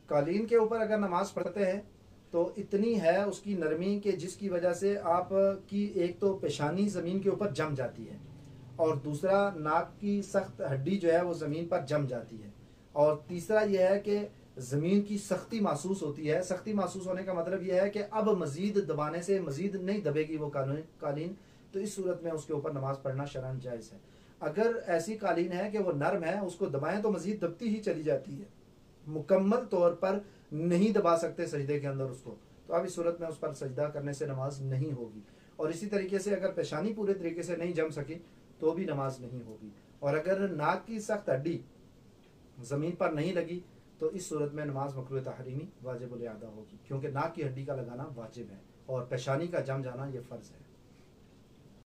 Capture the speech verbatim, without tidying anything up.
कालीन के ऊपर अगर नमाज पढ़ते हैं तो इतनी है उसकी नरमी कि जिसकी वजह से आप की एक तो पेशानी ज़मीन के ऊपर जम जाती है और दूसरा नाक की सख्त हड्डी जो है वो ज़मीन पर जम जाती है और तीसरा यह है कि ज़मीन की सख्ती महसूस होती है। सख्ती महसूस होने का मतलब यह है कि अब मज़ीद दबाने से मज़ीद नहीं दबेगी वो कालीन, तो इस सूरत में उसके ऊपर नमाज पढ़ना शरअन जायज़ है। अगर ऐसी कालीन है कि वो नरम है, उसको दबाएं तो मज़ीद दबती ही चली जाती है, मुकम्मल तौर पर नहीं दबा सकते सजदे के अंदर उसको, तो अब इस सूरत में उस पर सजदा करने से नमाज नहीं होगी। और इसी तरीके से अगर पेशानी पूरे तरीके से नहीं जम सकी तो भी नमाज नहीं होगी। और अगर नाक की सख्त हड्डी ज़मीन पर नहीं लगी तो इस सूरत में नमाज मकरूह तहरीमी वाजिब उल अदा होगी, क्योंकि नाक की हड्डी का लगाना वाजिब है और पेशानी का जम जाना यह फ़र्ज़ है।